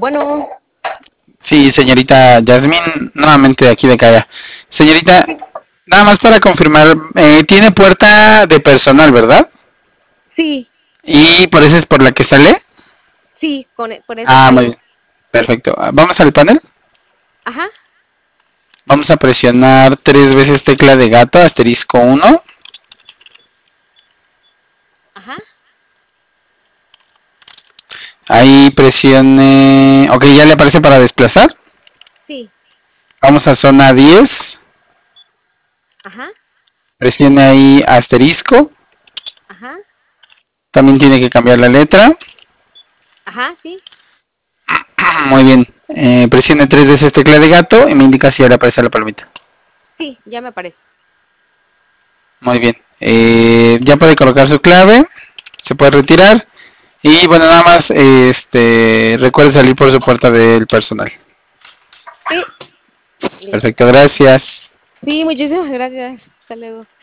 Bueno, Sí, señorita Yasmín, nuevamente de aquí de Calla. Señorita, sí, nada más para confirmar, tiene puerta de personal, ¿verdad? sí, Y por eso es por la que sale. sí, por esa Ah, muy calle. bien, perfecto. Vamos al panel. Ajá, Vamos a presionar 3 veces tecla de gato, asterisco 1. ajá, Ahí presione. Ok, ya le aparece para desplazar. sí, Vamos a zona 10. ajá, Presione ahí asterisco. ajá, También tiene que cambiar la letra. ajá, sí, Muy bien. Presione 3 veces tecla de gato y me indica si ya le aparece la palomita. sí, ya me aparece. Muy bien. Ya puede colocar su clave. Se puede retirar. Y bueno, nada más recuerde salir por su puerta del personal. Sí, listo. Perfecto, gracias. Sí, muchísimas gracias. Hasta luego.